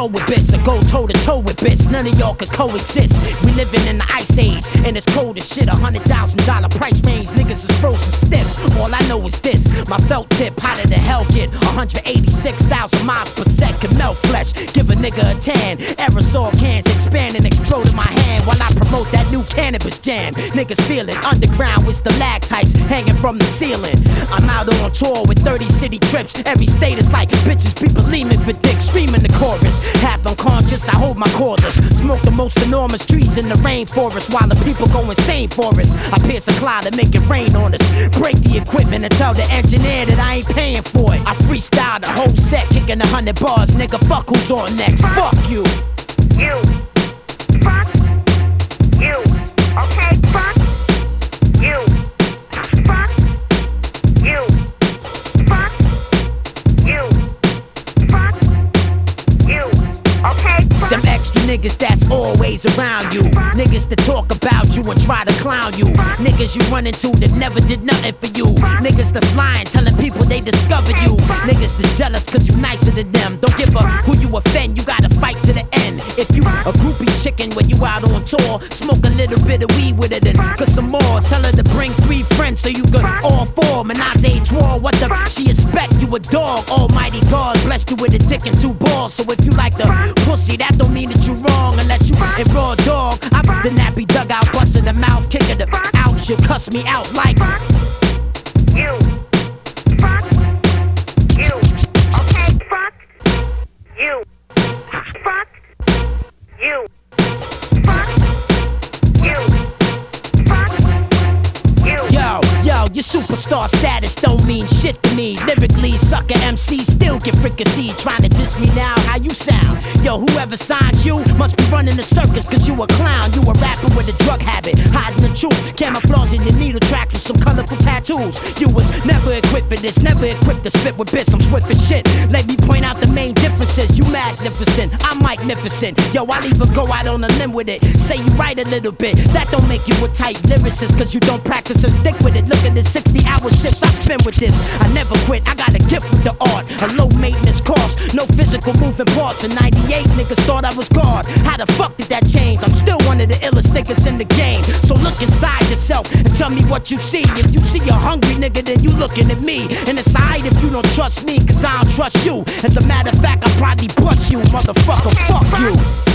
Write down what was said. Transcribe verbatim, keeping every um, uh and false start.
flow with bits, or go toe to toe with bits. None of y'all could coexist. We living in the ice age, and it's cold as shit. A hundred thousand dollar price range, niggas is frozen stiff. All I know is this: my felt tip hotter than hell get. one hundred eighty-six thousand miles per second melt flesh. Give a nigga a tan. Aerosol cans expand and explode in my hand while I promote that new cannabis jam. Niggas feel it. Underground with stalactites hanging from the ceiling. I'm out on tour with thirty city trips. Every state is like bitches be believing for dick. Screaming the chorus. Half unconscious, I hold my cordless. Smoke the most enormous trees in the rainforest while the people go insane for us. I pierce a cloud and make it rain on us. Break the equipment and tell the engineer that I ain't paying for it. I freestyle the whole set, kicking a hundred bars. Nigga, fuck who's on next. Fuck you. You. Fuck you. Okay, fuck you. Fuck you. Fuck you. Fuck you. Okay, fuck. Them extra niggas that's always around you. Niggas that talk about you and try to clown you. Niggas you run into that never did nothing for you. Niggas that's lying, telling people they discovered you. Niggas that's jealous cause you nicer than them. Don't give a who you offend, you gotta fight to the end. If you a groupie chicken when you out on tour, smoke a little bit of weed with it and cause some more. Tell her to bring three friends so you could all four. Menage a trois, what the she expect? You a dog, almighty God blessed you with a dick and two balls. So if you like the pussy, that don't mean that you wrong unless you a raw dog. I the nappy dugout, busting the mouth, kicking the out. You cuss me out like you. Fuck you. Okay, fuck you. Fuck you. Fuck you. Fuck you. Yo, yo, your superstar status don't mean shit to me. Lyrically, sucker M C still get fricasseed. Trying to diss me now, how you sound? Yo, whoever signs you must be running a circus cause you a clown. You a rapper with a drug habit, hiding the truth. Camouflaging your needle tracks with some colorful tattoos. You was never equipped for this, never equipped to spit with bits. I'm swift as shit. Let me point out the main differences. You magnificent, I'm magnificent. Yo, I'll even go out on a limb with it. Say you write a little bit, that don't make you a tight lyricist cause you don't practice and stick with it. Look at the sixty hour shifts I spend with this. I never quit, I got a gift with the art. A low maintenance cost, no physical moving parts. In ninety-eight niggas thought I was God. How the fuck did that change? I'm still one of the illest niggas in the game. So look inside yourself and tell me what you see. If you see a hungry nigga, then you looking at me. And it's alright if you don't trust me, cause I don't trust you. As a matter of fact, I'll probably bust you, motherfucker, fuck you.